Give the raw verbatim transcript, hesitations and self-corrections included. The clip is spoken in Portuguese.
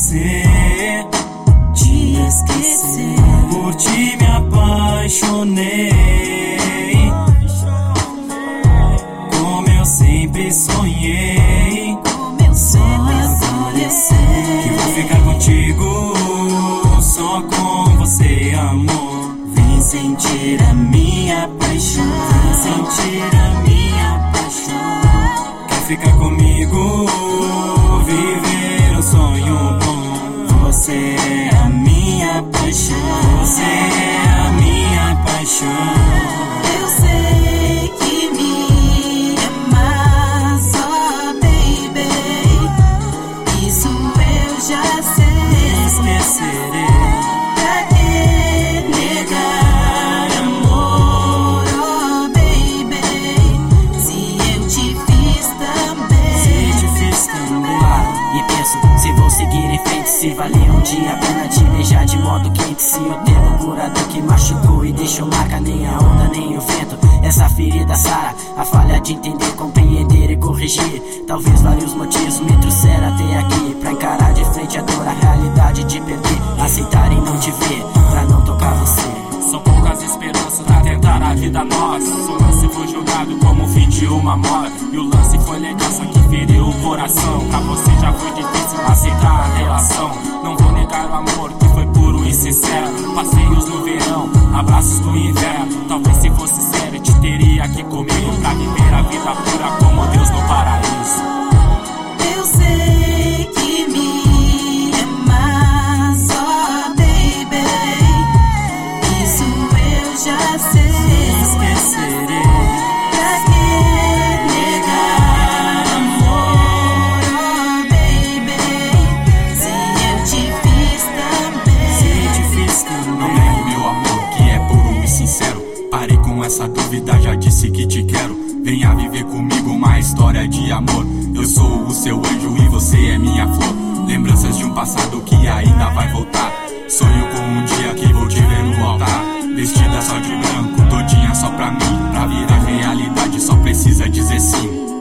esquecer, te esquecer. Por ti me apaixonei, como eu sempre sonhei. Como eu sempre sonhei, que vou ficar contigo, só com você, amor. Vem sentir a minha paixão, Vem sentir a minha paixão. Quer ficar comigo, viver um sonho bom. Você é a minha paixão, Você é a minha paixão. eu sei que me amas, oh baby, isso eu já sei. Esquecerei. Pra que negar amor, oh baby, se eu te fiz também. Se te fiz também. E penso, se vou seguir em frente, se valer um dia a pena te beijar de modo quente. Se o tempo curador que machucou e deixou marca, nem a onda nem o vento essa ferida sara. A falha de entender, compreender e corrigir, talvez vários motivos me trouxeram até aqui. Pra encarar de frente a dor, a realidade de perder, aceitar e não te ver, pra não tocar você. São poucas esperanças pra tentar a vida nossa. O lance foi jogado como o fim de uma moda, e o lance foi legal, só que feriu o coração. Pra você já foi difícil aceitar a relação. Não vou negar o amor que foi puro e sincero. Passeios no verão, abraços no inverno. Talvez se fosse sério te teria aqui comigo, pra viver a vida pura como Deus no paraíso. Eu sei que me amas, oh baby, isso eu já sei. Esquecerei. Pra que negar amor, oh baby, se eu te fiz também. Se te fiz Não também. nego meu amor, que é puro e sincero. Parei com essa dúvida, já disse que te quero. Venha viver comigo uma história de amor. Eu sou o seu anjo e você é minha flor. Lembranças de um passado que ainda vai voltar. Sonho com um dia que vou te ver no altar, vestida só de branco, todinha só pra mim. Pra virar realidade só precisa dizer sim.